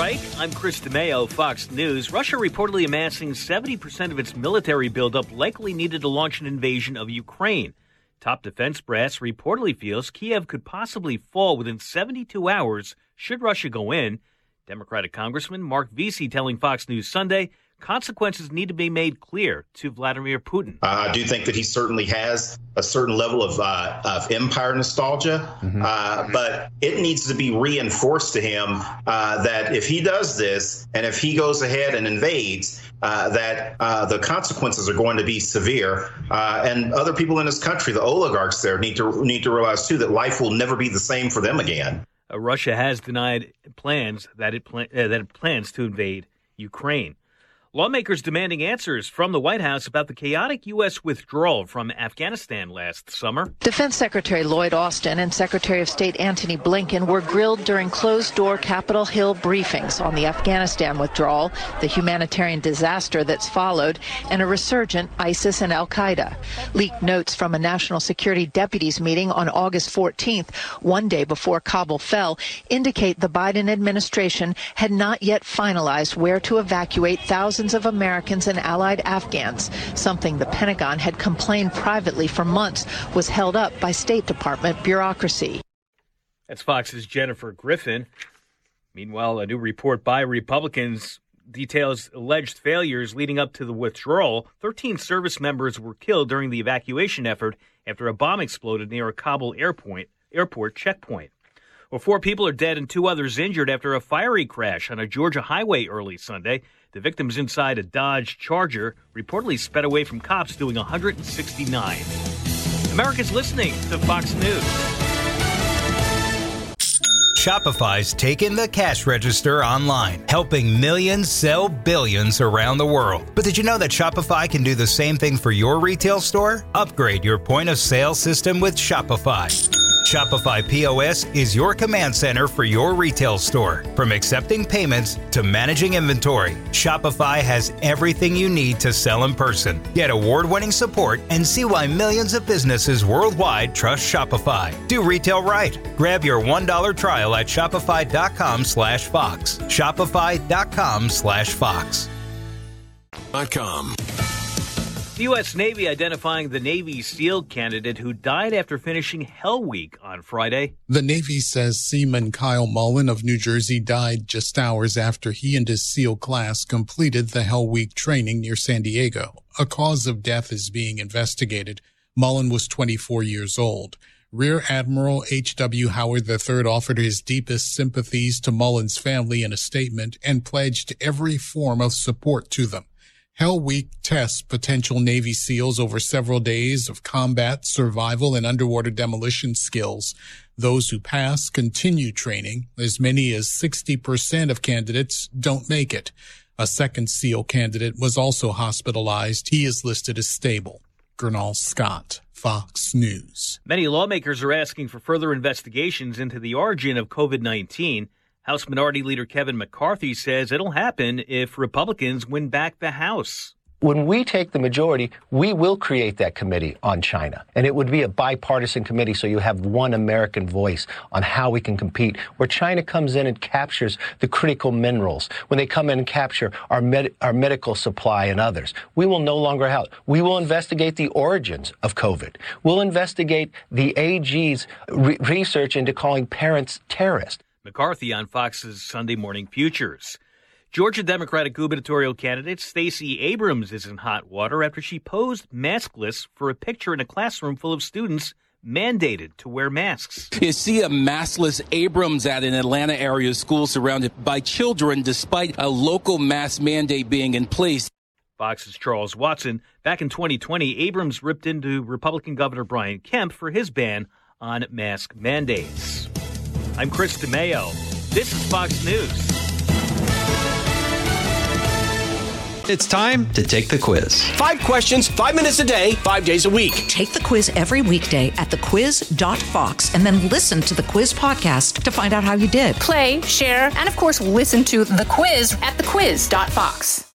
Reich. I'm Chris DeMeo, Fox News. Russia reportedly amassing 70% of its military buildup likely needed to launch an invasion of Ukraine. Top defense brass reportedly feels Kiev could possibly fall within 72 hours should Russia go in. Democratic Congressman Mark Vesey telling Fox News Sunday consequences need to be made clear to Vladimir Putin. I do think that he certainly has a certain level of empire nostalgia, but it needs to be reinforced to him that if he does this and if he goes ahead and invades, that the consequences are going to be severe. And other people in his country, the oligarchs there, need to realize, too, that life will never be the same for them again. Russia has denied plans that it plans to invade Ukraine. Lawmakers demanding answers from the White House about the chaotic U.S. withdrawal from Afghanistan last summer. Defense Secretary Lloyd Austin and Secretary of State Antony Blinken were grilled during closed-door Capitol Hill briefings on the Afghanistan withdrawal, the humanitarian disaster that's followed, and a resurgent ISIS and al-Qaeda. Leaked notes from a national security deputies meeting on August 14th, one day before Kabul fell, indicate the Biden administration had not yet finalized where to evacuate thousands of Americans and allied Afghans, something the Pentagon had complained privately for months was held up by State Department bureaucracy. That's Fox's Jennifer Griffin. Meanwhile, a new report by Republicans details alleged failures leading up to the withdrawal. 13 service members were killed during the evacuation effort after a bomb exploded near a Kabul airport checkpoint. Well, 4 people are dead and 2 others injured after a fiery crash on a Georgia highway early Sunday. The victims inside a Dodge Charger reportedly sped away from cops doing 169. America's listening to Fox News. Shopify's taken the cash register online, helping millions sell billions around the world. But did you know that Shopify can do the same thing for your retail store? Upgrade your point of sale system with Shopify. Shopify POS is your command center for your retail store. From accepting payments to managing inventory, Shopify has everything you need to sell in person. Get award-winning support and see why millions of businesses worldwide trust Shopify. Do retail right. Grab your $1 trial at shopify.com/Fox. Shopify.com/Fox. The U.S. Navy identifying the Navy SEAL candidate who died after finishing Hell Week on Friday. The Navy says Seaman Kyle Mullen of New Jersey died just hours after he and his SEAL class completed the Hell Week training near San Diego. A cause of death is being investigated. Mullen was 24 years old. Rear Admiral H.W. Howard III offered his deepest sympathies to Mullen's family in a statement and pledged every form of support to them. Hell Week tests potential Navy SEALs over several days of combat, survival, and underwater demolition skills. Those who pass continue training. As many as 60% of candidates don't make it. A second SEAL candidate was also hospitalized. He is listed as stable. Gernal Scott, Fox News. Many lawmakers are asking for further investigations into the origin of COVID-19. House Minority Leader Kevin McCarthy says it'll happen if Republicans win back the House. When we take the majority, we will create that committee on China. And it would be a bipartisan committee, so you have one American voice on how we can compete, where China comes in and captures the critical minerals, when they come in and capture our medical supply and others. We will no longer help. We will investigate the origins of COVID. We'll investigate the AG's research into calling parents terrorists. McCarthy on Fox's Sunday Morning Futures. Georgia Democratic gubernatorial candidate Stacey Abrams is in hot water after she posed maskless for a picture in a classroom full of students mandated to wear masks. You see a maskless Abrams at an Atlanta area school surrounded by children despite a local mask mandate being in place. Fox's Charles Watson. Back in 2020, Abrams ripped into Republican Governor Brian Kemp for his ban on mask mandates. I'm Chris DeMeo. This is Fox News. It's time to take the quiz. 5 questions, 5 minutes a day, 5 days a week. Take the quiz every weekday at thequiz.fox and then listen to the quiz podcast to find out how you did. Play, share, and of course listen to The Quiz at thequiz.fox.